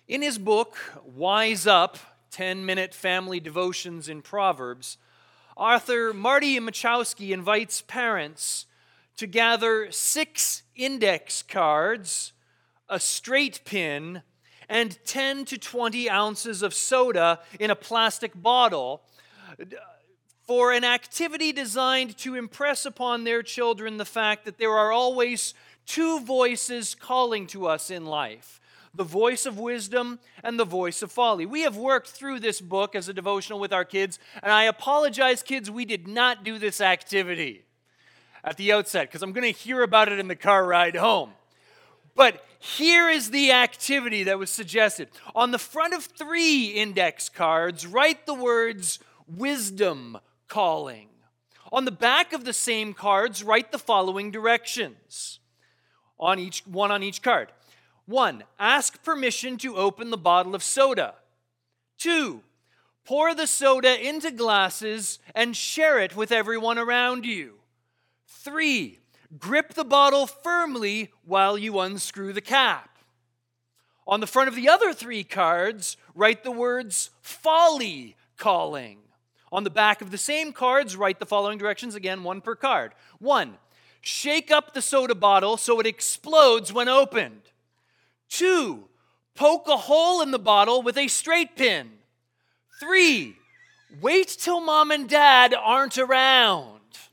In his book, Wise Up, 10-Minute Family Devotions in Proverbs, author Marty Machowski invites parents to gather 6 index cards, a straight pin, and 10 to 20 ounces of soda in a plastic bottle for an activity designed to impress upon their children the fact that there are always 2 voices calling to us in life: the voice of wisdom and the voice of folly. We have worked through this book as a devotional with our kids, and I apologize, kids, we did not do this activity at the outset because I'm going to hear about it in the car ride home. But here is the activity that was suggested. On the front of 3 index cards, write the words wisdom calling. On the back of the same cards, write the following directions. One on each card. 1, ask permission to open the bottle of soda. 2, pour the soda into glasses and share it with everyone around you. 3, grip the bottle firmly while you unscrew the cap. On the front of the other 3 cards, write the words folly calling. On the back of the same cards, write the following directions, again, 1 per card. 1, shake up the soda bottle so it explodes when opened. 2, poke a hole in the bottle with a straight pin. 3, wait till mom and dad aren't around.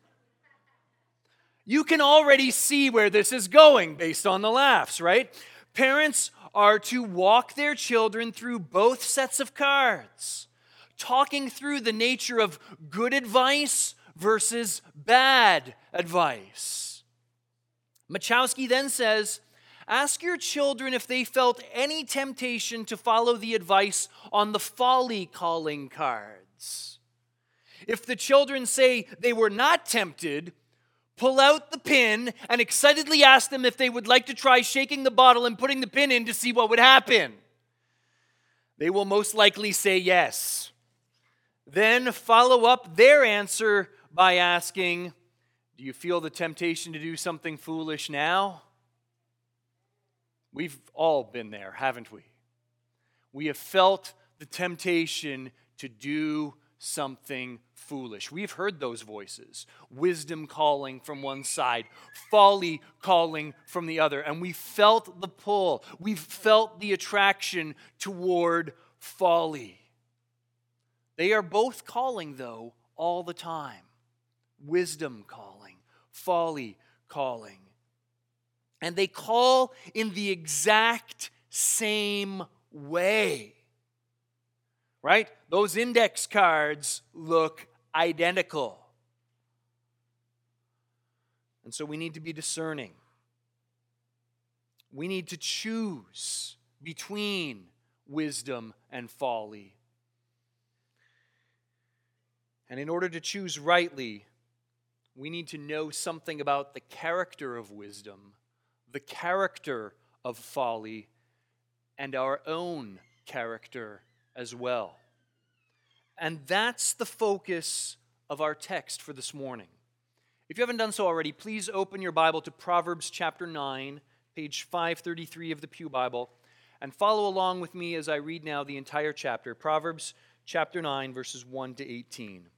You can already see where this is going based on the laughs, right? Parents are to walk their children through both sets of cards, talking through the nature of good advice versus bad advice. Machowski then says, ask your children if they felt any temptation to follow the advice on the folly calling cards. If the children say they were not tempted, pull out the pin and excitedly ask them if they would like to try shaking the bottle and putting the pin in to see what would happen. They will most likely say yes. Then follow up their answer by asking, do you feel the temptation to do something foolish now? We've all been there, haven't we? We have felt the temptation to do something foolish. We've heard those voices. Wisdom calling from one side, folly calling from the other. And we felt the pull. We've felt the attraction toward folly. They are both calling, though, all the time. Wisdom calling, folly calling. And they call in the exact same way. Right? Those index cards look identical. And so we need to be discerning. We need to choose between wisdom and folly. And in order to choose rightly, we need to know something about the character of wisdom, the character of folly, and our own character as well. And that's the focus of our text for this morning. If you haven't done so already, please open your Bible to Proverbs chapter 9, page 533 of the Pew Bible, and follow along with me as I read now the entire chapter. Proverbs chapter 9, verses 1 to 18.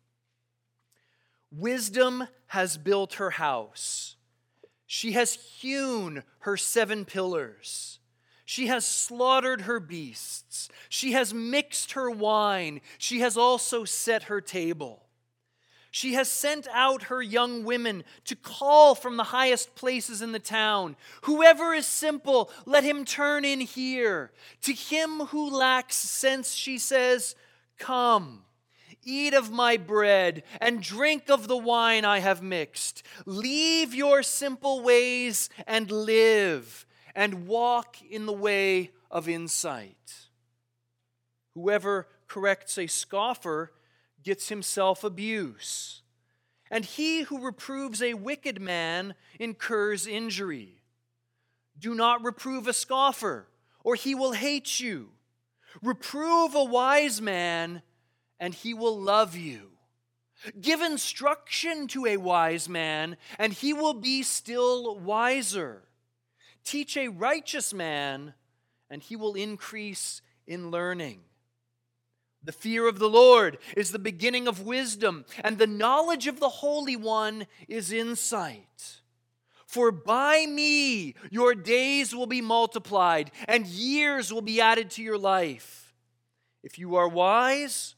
Wisdom has built her house. She has hewn her 7 pillars. She has slaughtered her beasts. She has mixed her wine. She has also set her table. She has sent out her young women to call from the highest places in the town. Whoever is simple, let him turn in here. To him who lacks sense, she says, come, eat of my bread and drink of the wine I have mixed. Leave your simple ways and live, and walk in the way of insight. Whoever corrects a scoffer gets himself abuse, and he who reproves a wicked man incurs injury. Do not reprove a scoffer, or he will hate you. Reprove a wise man, and he will love you. Give instruction to a wise man, and he will be still wiser. Teach a righteous man, and he will increase in learning. The fear of the Lord is the beginning of wisdom, and the knowledge of the Holy One is insight. For by me your days will be multiplied, and years will be added to your life. If you are wise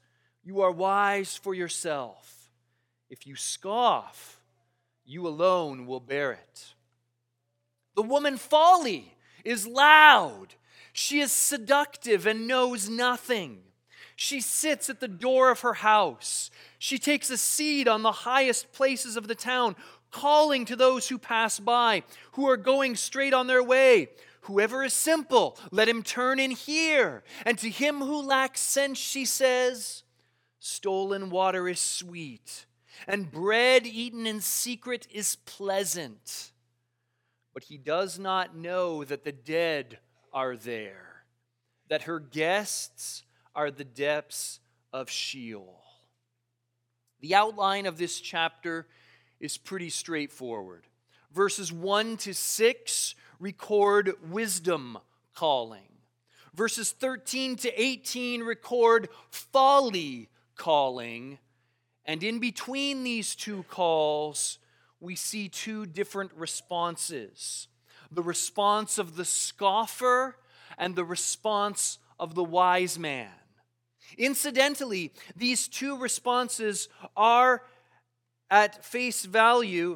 for yourself. If you scoff, you alone will bear it. The woman folly is loud. She is seductive and knows nothing. She sits at the door of her house. She takes a seat on the highest places of the town, calling to those who pass by, who are going straight on their way. Whoever is simple, let him turn in here. And to him who lacks sense, she says, stolen water is sweet, and bread eaten in secret is pleasant. But he does not know that the dead are there, that her guests are the depths of Sheol. The outline of this chapter is pretty straightforward. Verses 1 to 6 record wisdom calling. Verses 13 to 18 record folly calling. And in between these two calls, we see two different responses. The response of the scoffer and the response of the wise man. Incidentally, these two responses are at face value.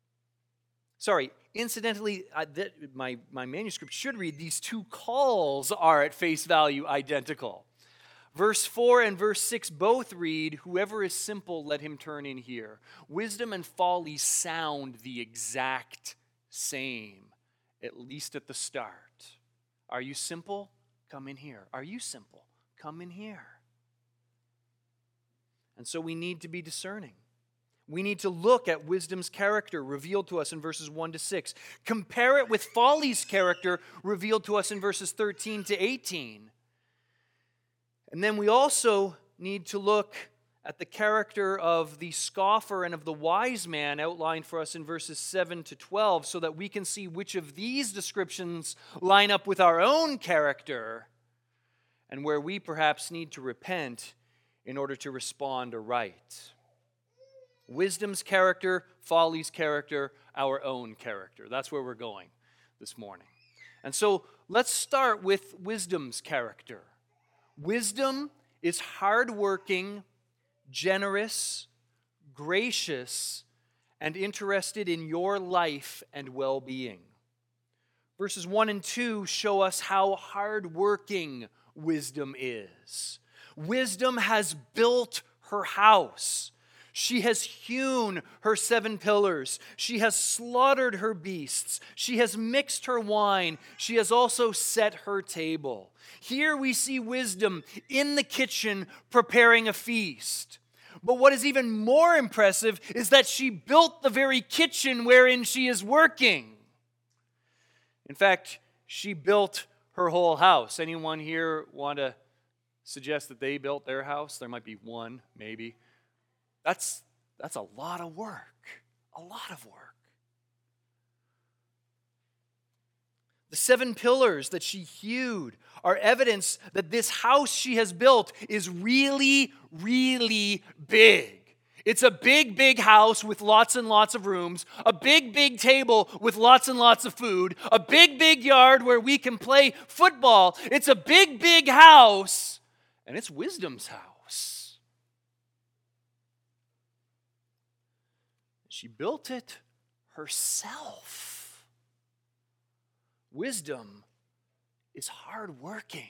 Incidentally, my manuscript should read, these two calls are at face value identical. Verse 4 and verse 6 both read, whoever is simple, let him turn in here. Wisdom and folly sound the exact same, at least at the start. Are you simple? Come in here. Are you simple? Come in here. And so we need to be discerning. We need to look at wisdom's character revealed to us in verses 1 to 6. Compare it with folly's character revealed to us in verses 13 to 18. And then we also need to look at the character of the scoffer and of the wise man outlined for us in verses 7 to 12 so that we can see which of these descriptions line up with our own character and where we perhaps need to repent in order to respond aright. Wisdom's character, folly's character, our own character. That's where we're going this morning. And so let's start with wisdom's character. Wisdom is hardworking, generous, gracious, and interested in your life and well-being. Verses 1 and 2 show us how hardworking wisdom is. Wisdom has built her house. She has hewn her 7 pillars. She has slaughtered her beasts. She has mixed her wine. She has also set her table. Here we see wisdom in the kitchen preparing a feast. But what is even more impressive is that she built the very kitchen wherein she is working. In fact, she built her whole house. Anyone here want to suggest that they built their house? There might be one, maybe. That's a lot of work. A lot of work. The 7 pillars that she hewed are evidence that this house she has built is really, really big. It's a big, big house with lots and lots of rooms, a big, big table with lots and lots of food, a big, big yard where we can play football. It's a big, big house, and it's wisdom's house. She built it herself. Wisdom is hardworking.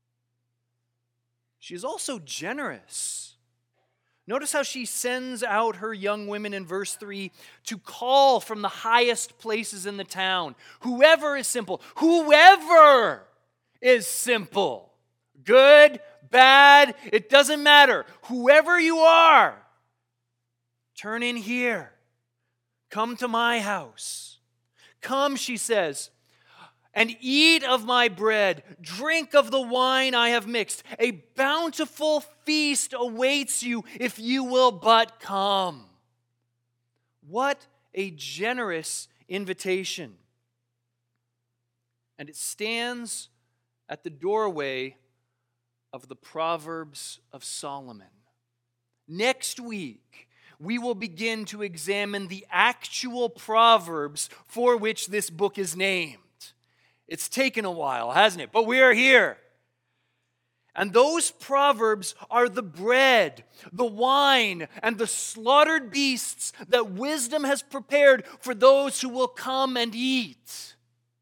She is also generous. Notice how she sends out her young women in verse 3 to call from the highest places in the town. Whoever is simple. Whoever is simple. Good, bad, it doesn't matter. Whoever you are, turn in here. Come to my house. Come, she says, and eat of my bread, drink of the wine I have mixed. A bountiful feast awaits you if you will but come. What a generous invitation. And it stands at the doorway of the Proverbs of Solomon. Next week, we will begin to examine the actual Proverbs for which this book is named. It's taken a while, hasn't it? But we are here. And those Proverbs are the bread, the wine, and the slaughtered beasts that wisdom has prepared for those who will come and eat.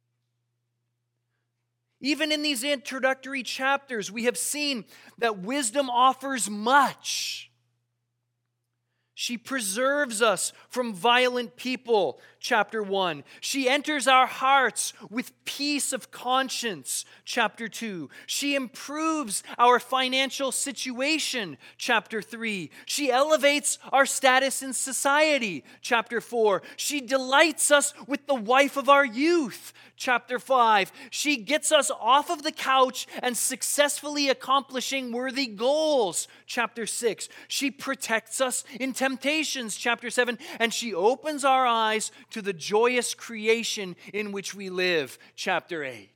Even in these introductory chapters, we have seen that wisdom offers much. She preserves us from violent people, chapter 1. She enters our hearts with peace of conscience, chapter 2. She improves our financial situation, chapter 3. She elevates our status in society, chapter 4. She delights us with the wife of our youth, chapter 5. She gets us off of the couch and successfully accomplishing worthy goals, chapter 6. She protects us in temptations, chapter 7. And she opens our eyes to the joyous creation in which we live, chapter 8.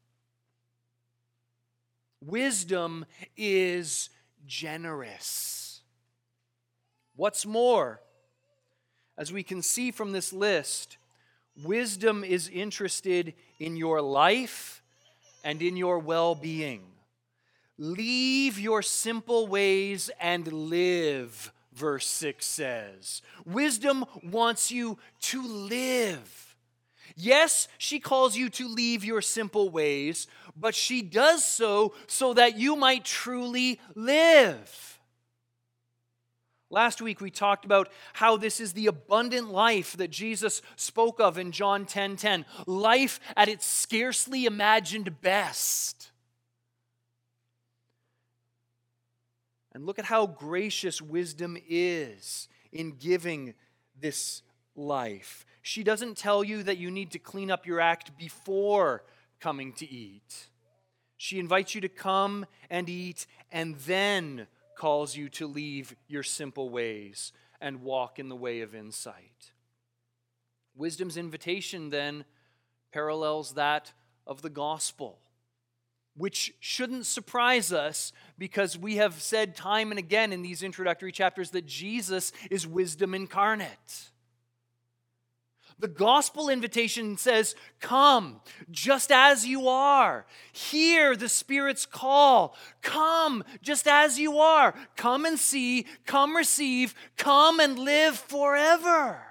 Wisdom is generous. What's more, as we can see from this list, wisdom is interested in your life and in your well-being. Leave your simple ways and live, verse 6 says. Wisdom wants you to live. Yes, she calls you to leave your simple ways, but she does so that you might truly live. Last week we talked about how this is the abundant life that Jesus spoke of in John 10:10. Life at its scarcely imagined best. And look at how gracious wisdom is in giving this life. She doesn't tell you that you need to clean up your act before coming to eat. She invites you to come and eat and then calls you to leave your simple ways and walk in the way of insight. Wisdom's invitation then parallels that of the gospel, which shouldn't surprise us because we have said time and again in these introductory chapters that Jesus is wisdom incarnate. The gospel invitation says, come just as you are. Hear the Spirit's call. Come just as you are. Come and see, come receive, come and live forever.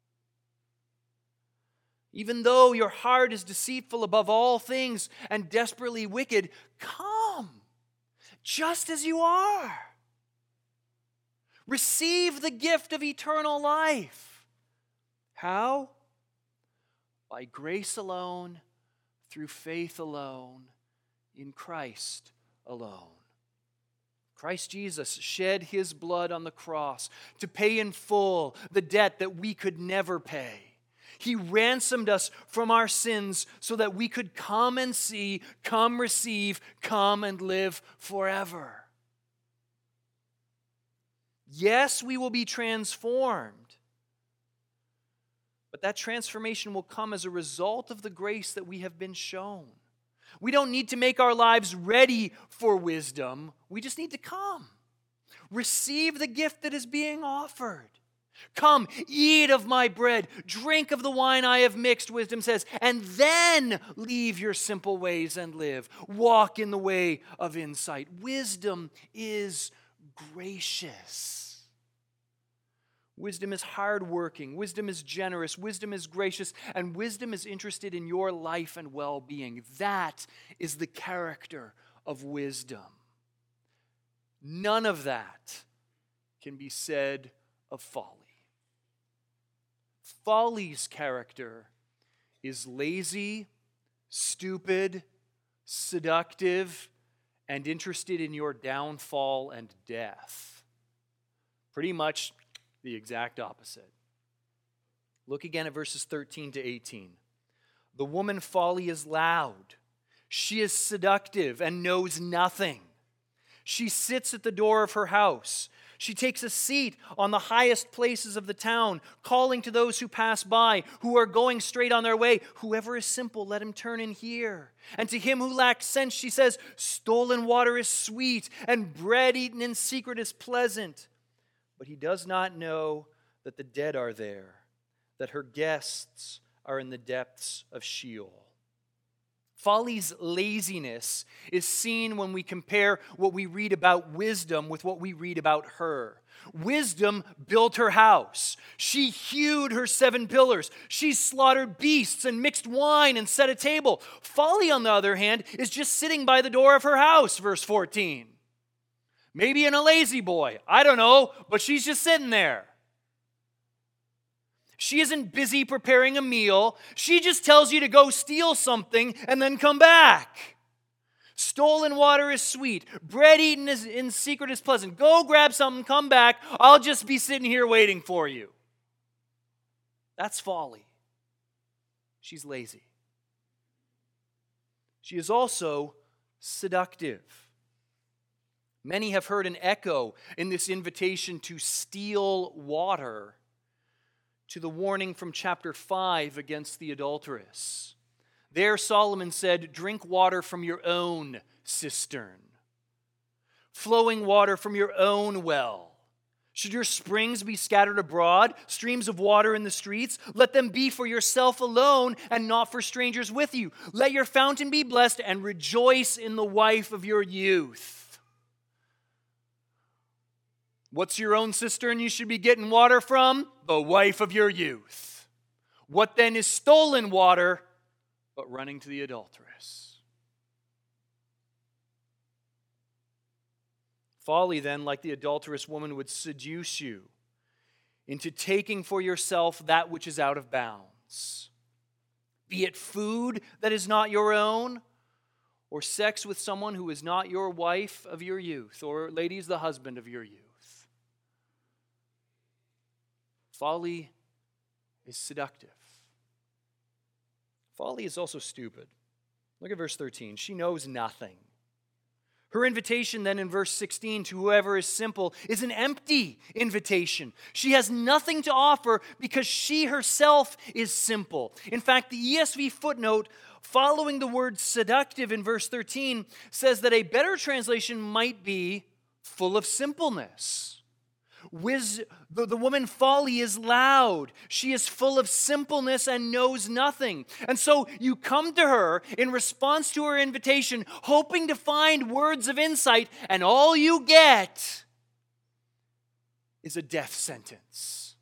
Even though your heart is deceitful above all things and desperately wicked, come just as you are. Receive the gift of eternal life. How? By grace alone, through faith alone, in Christ alone. Christ Jesus shed his blood on the cross to pay in full the debt that we could never pay. He ransomed us from our sins so that we could come and see, come receive, come and live forever. Yes, we will be transformed. But that transformation will come as a result of the grace that we have been shown. We don't need to make our lives ready for wisdom. We just need to come. Receive the gift that is being offered. Come, eat of my bread, drink of the wine I have mixed, wisdom says, and then leave your simple ways and live. Walk in the way of insight. Wisdom is gracious. Wisdom is hardworking. Wisdom is generous. Wisdom is gracious. And wisdom is interested in your life and well-being. That is the character of wisdom. None of that can be said of folly. Folly's character is lazy, stupid, seductive, and interested in your downfall and death. Pretty much the exact opposite. Look again at verses 13 to 18. The woman folly is loud. She is seductive and knows nothing. She sits at the door of her house. She takes a seat on the highest places of the town, calling to those who pass by, who are going straight on their way, "Whoever is simple, let him turn in here." And to him who lacks sense, she says, "Stolen water is sweet, and bread eaten in secret is pleasant." But he does not know that the dead are there, that her guests are in the depths of Sheol. Folly's laziness is seen when we compare what we read about wisdom with what we read about her. Wisdom built her house. She hewed her 7 pillars. She slaughtered beasts and mixed wine and set a table. Folly, on the other hand, is just sitting by the door of her house, verse 14. Maybe in a lazy boy. I don't know, but she's just sitting there. She isn't busy preparing a meal. She just tells you to go steal something and then come back. Stolen water is sweet. Bread eaten in secret is pleasant. Go grab something, come back. I'll just be sitting here waiting for you. That's folly. She's lazy. She is also seductive. Many have heard an echo in this invitation to steal water to the warning from chapter 5 against the adulteress. There Solomon said, "Drink water from your own cistern, flowing water from your own well. Should your springs be scattered abroad, streams of water in the streets, let them be for yourself alone and not for strangers with you. Let your fountain be blessed and rejoice in the wife of your youth." What's your own cistern you should be getting water from? The wife of your youth. What then is stolen water but running to the adulteress? Folly then, like the adulterous woman, would seduce you into taking for yourself that which is out of bounds. Be it food that is not your own, or sex with someone who is not your wife of your youth, or, ladies, the husband of your youth. Folly is seductive. Folly is also stupid. Look at verse 13. She knows nothing. Her invitation then in verse 16 to whoever is simple is an empty invitation. She has nothing to offer because she herself is simple. In fact, the ESV footnote following the word seductive in verse 13 says that a better translation might be full of simpleness. The woman Folly is loud. She is full of simpleness and knows nothing. And so you come to her in response to her invitation, hoping to find words of insight, and all you get is a death sentence.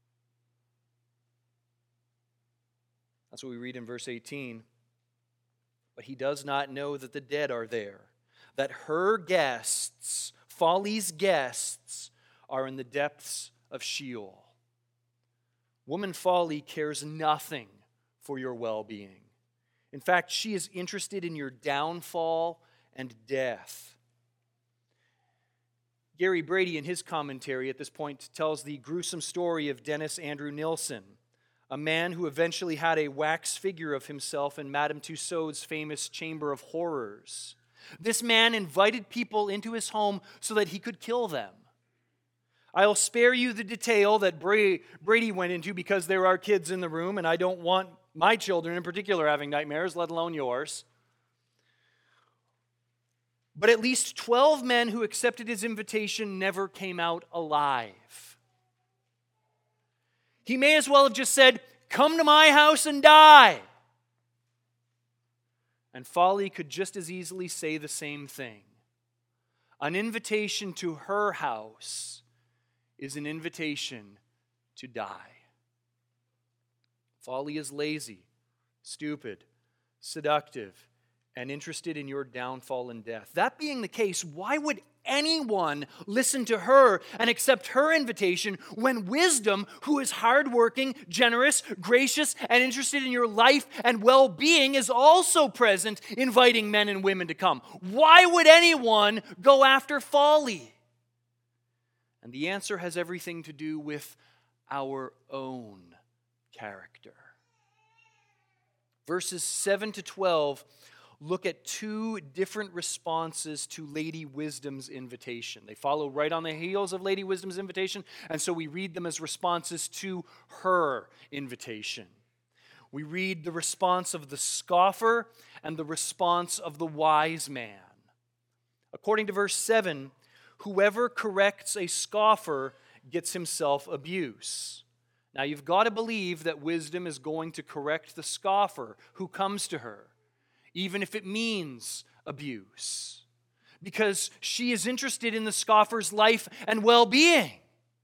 That's what we read in verse 18. But he does not know that the dead are there, that her guests, Folly's guests, are in the depths of Sheol. Woman Folly cares nothing for your well-being. In fact, she is interested in your downfall and death. Gary Brady, in his commentary at this point, tells the gruesome story of Dennis Andrew Nilsson, a man who eventually had a wax figure of himself in Madame Tussauds famous Chamber of Horrors. This man invited people into his home so that he could kill them. I'll spare you the detail that Brady went into because there are kids in the room, and I don't want my children in particular having nightmares, let alone yours. But at least 12 men who accepted his invitation never came out alive. He may as well have just said, "Come to my house and die." And Folly could just as easily say the same thing. An invitation to her house is an invitation to die. Folly is lazy, stupid, seductive, and interested in your downfall and death. That being the case, why would anyone listen to her and accept her invitation when wisdom, who is hardworking, generous, gracious, and interested in your life and well-being, is also present, inviting men and women to come? Why would anyone go after Folly? And the answer has everything to do with our own character. Verses 7 to 12 look at two different responses to Lady Wisdom's invitation. They follow right on the heels of Lady Wisdom's invitation, and so we read them as responses to her invitation. We read the response of the scoffer and the response of the wise man. According to verse 7, whoever corrects a scoffer gets himself abuse. Now you've got to believe that wisdom is going to correct the scoffer who comes to her, even if it means abuse, because she is interested in the scoffer's life and well-being.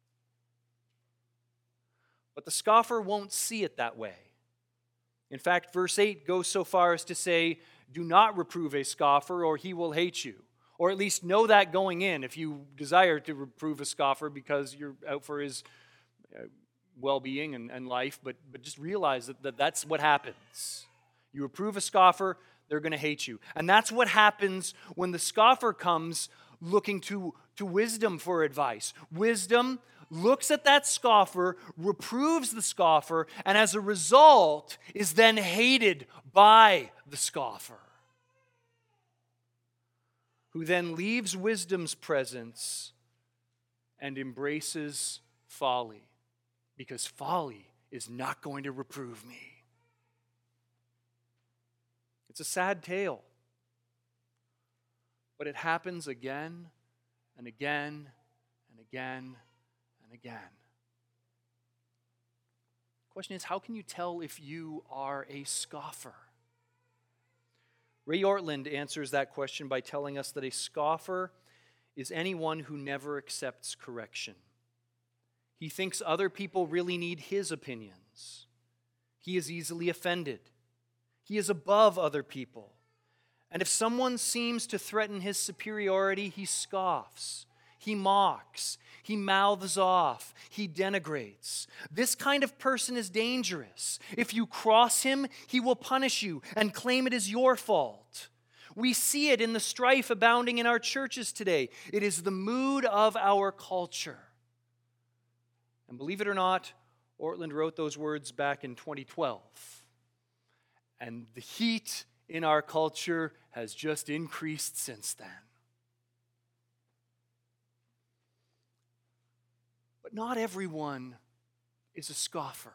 But the scoffer won't see it that way. In fact, verse 8 goes so far as to say, do not reprove a scoffer or he will hate you. Or at least know that going in if you desire to reprove a scoffer because you're out for his well-being and life. But just realize that that's what happens. You reprove a scoffer, they're going to hate you. And that's what happens when the scoffer comes looking to wisdom for advice. Wisdom looks at that scoffer, reproves the scoffer, and as a result is then hated by the scoffer, who then leaves wisdom's presence and embraces folly, because folly is not going to reprove me. It's a sad tale, but it happens again and again and again and again. The question is, how can you tell if you are a scoffer? Ray Ortlund answers that question by telling us that a scoffer is anyone who never accepts correction. He thinks other people really need his opinions. He is easily offended. He is above other people. And if someone seems to threaten his superiority, he scoffs. He mocks. He mouths off. He denigrates. This kind of person is dangerous. If you cross him, he will punish you and claim it is your fault. We see it in the strife abounding in our churches today. It is the mood of our culture. And believe it or not, Ortlund wrote those words back in 2012. And the heat in our culture has just increased since then. But not everyone is a scoffer.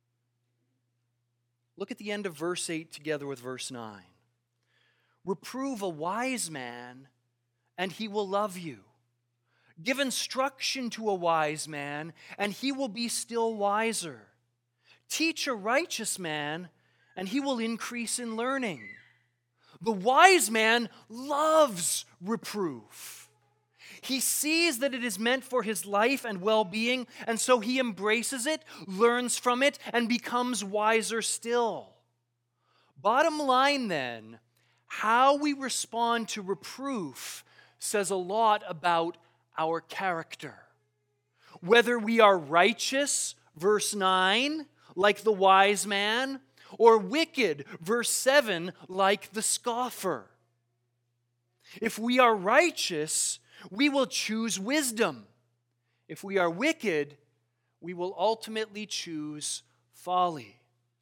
Look at the end of verse 8 together with verse 9. Reprove a wise man, and he will love you. Give instruction to a wise man, and he will be still wiser. Teach a righteous man, and he will increase in learning. The wise man loves reproof. He sees that it is meant for his life and well-being, and so he embraces it, learns from it, and becomes wiser still. Bottom line then, how we respond to reproof says a lot about our character. Whether we are righteous, verse 9, like the wise man, or wicked, verse 7, like the scoffer. If we are righteous, we will choose wisdom. If we are wicked, we will ultimately choose folly.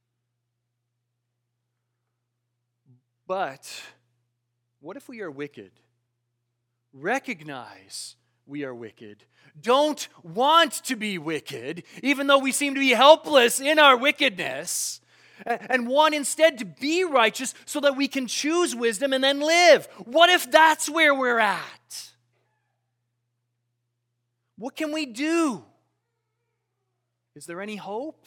But what if we are wicked? Recognize we are wicked. Don't want to be wicked, even though we seem to be helpless in our wickedness, and want instead to be righteous so that we can choose wisdom and then live. What if that's where we're at? What can we do? Is there any hope?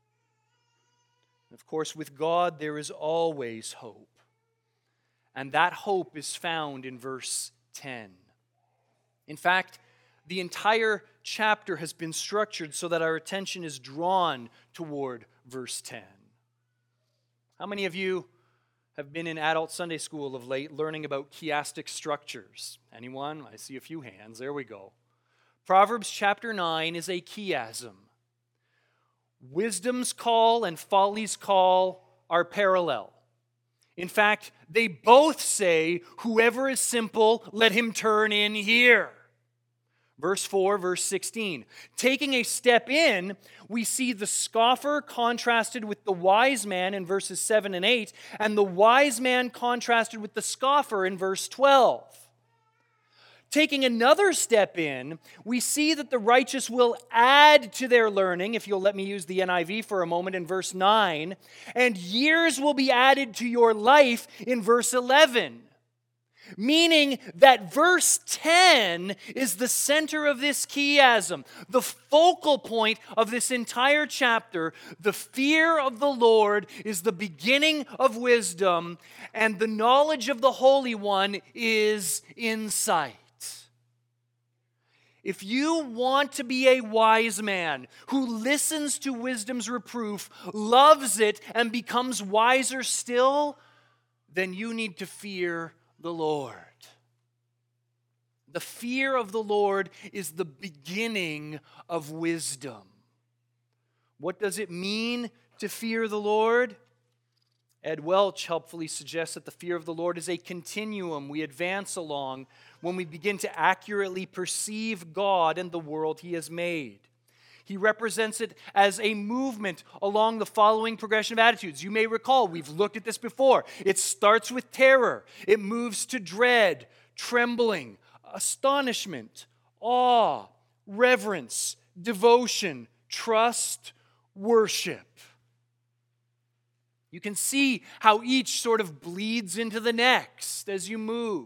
Of course, with God, there is always hope. And that hope is found in verse 10. In fact, the entire chapter has been structured so that our attention is drawn toward verse 10. How many of you have been in adult Sunday school of late learning about chiastic structures? Anyone? I see a few hands. There we go. Proverbs chapter 9 is a chiasm. Wisdom's call and folly's call are parallel. In fact, they both say, whoever is simple, let him turn in here. Verse 4, verse 16. Taking a step in, we see the scoffer contrasted with the wise man in verses 7 and 8, and the wise man contrasted with the scoffer in verse 12. Taking another step in, we see that the righteous will add to their learning, if you'll let me use the NIV for a moment, in verse 9, and years will be added to your life in verse 11. Meaning that verse 10 is the center of this chiasm, the focal point of this entire chapter. The fear of the Lord is the beginning of wisdom, and the knowledge of the Holy One is insight. If you want to be a wise man who listens to wisdom's reproof, loves it, and becomes wiser still, then you need to fear the Lord. The fear of the Lord is the beginning of wisdom. What does it mean to fear the Lord? Ed Welch helpfully suggests that the fear of the Lord is a continuum we advance along when we begin to accurately perceive God and the world He has made. He represents it as a movement along the following progression of attitudes. You may recall, we've looked at this before. It starts with terror. It moves to dread, trembling, astonishment, awe, reverence, devotion, trust, worship. You can see how each sort of bleeds into the next as you move.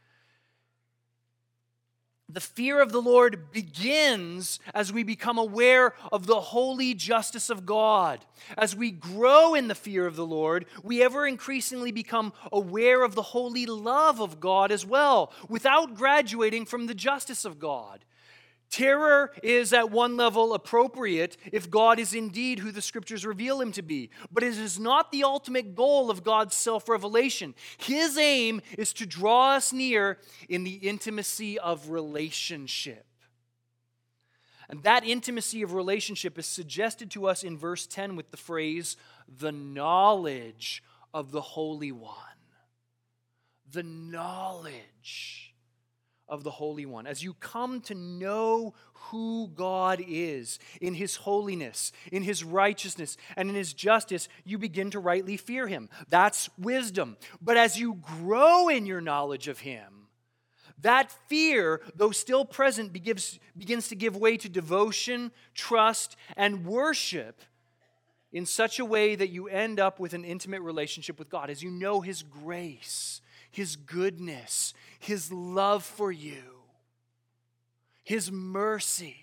The fear of the Lord begins as we become aware of the holy justice of God. As we grow in the fear of the Lord, we ever increasingly become aware of the holy love of God as well, without graduating from the justice of God. Terror is at one level appropriate if God is indeed who the Scriptures reveal Him to be, but it is not the ultimate goal of God's self-revelation. His aim is to draw us near in the intimacy of relationship. And that intimacy of relationship is suggested to us in verse 10 with the phrase, the knowledge of the Holy One. The knowledge of the Holy One. As you come to know who God is in His holiness, in His righteousness, and in His justice, you begin to rightly fear Him. That's wisdom. But as you grow in your knowledge of Him, that fear, though still present, begins to give way to devotion, trust, and worship in such a way that you end up with an intimate relationship with God as you know His grace, His goodness, His love for you, His mercy.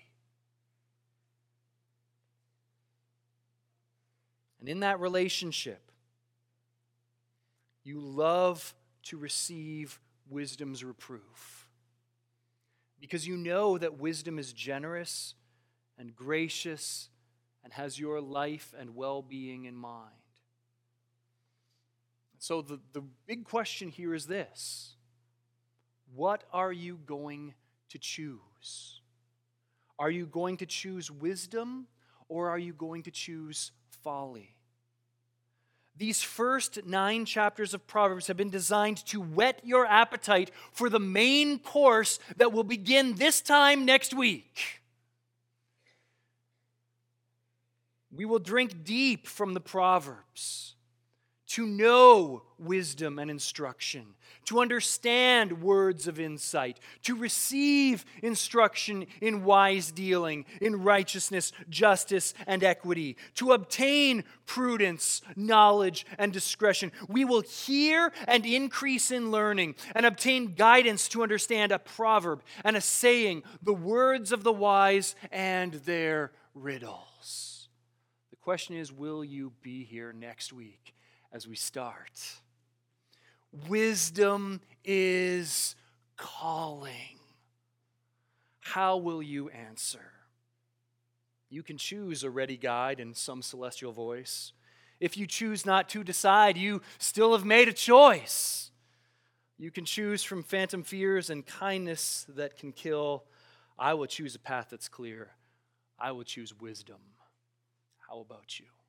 And in that relationship, you love to receive wisdom's reproof because you know that wisdom is generous and gracious and has your life and well-being in mind. So the big question here is this: what are you going to choose? Are you going to choose wisdom, or are you going to choose folly? These first 9 chapters of Proverbs have been designed to whet your appetite for the main course that will begin this time next week. We will drink deep from the Proverbs to know wisdom and instruction, to understand words of insight, to receive instruction in wise dealing, in righteousness, justice, and equity, to obtain prudence, knowledge, and discretion. We will hear and increase in learning and obtain guidance to understand a proverb and a saying, the words of the wise and their riddles. The question is, will you be here next week as we start? Wisdom is calling. How will you answer? You can choose a ready guide in some celestial voice. If you choose not to decide, you still have made a choice. You can choose from phantom fears and kindness that can kill. I will choose a path that's clear. I will choose wisdom. How about you?